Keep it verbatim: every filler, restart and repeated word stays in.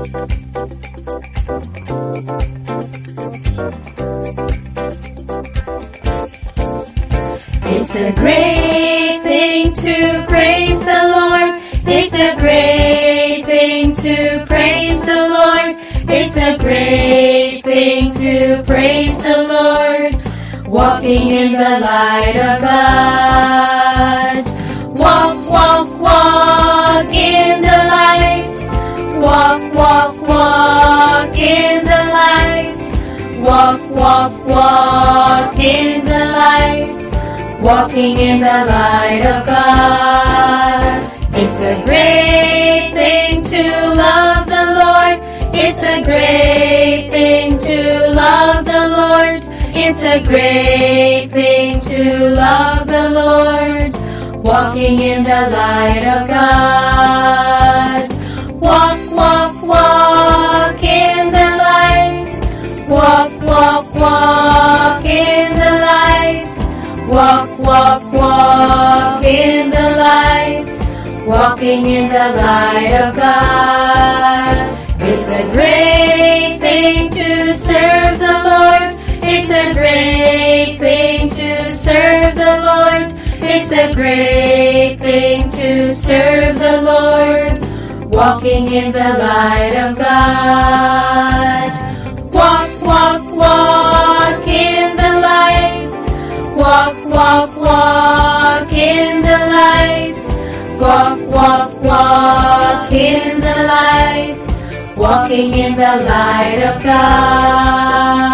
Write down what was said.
It's a great thing to praise the Lord. It's a great thing to praise the Lord. It's a great thing to praise the Lord. Walking in the light of God. Walk, walk, walk in the light. Walk, walk, walk in the light. Walk, walk, walk in the light. Walking in the light of God. It's a great thing to love the Lord. It's a great thing to love the Lord. It's a great thing to love the Lord. Walking in the light of God. Walk, walk, walk in the light. Walk, walk, walk in the light. Walk, walk, walk in the light. Walking in the light of God. It's a great thing to serve the Lord. It's a great thing to serve the Lord. It's a great thing to serve the Lord. Walking in the light of God. Walk, walk, walk in the light. Walk, walk, walk in the light. Walk, walk, walk in the light. Walking in the light of God.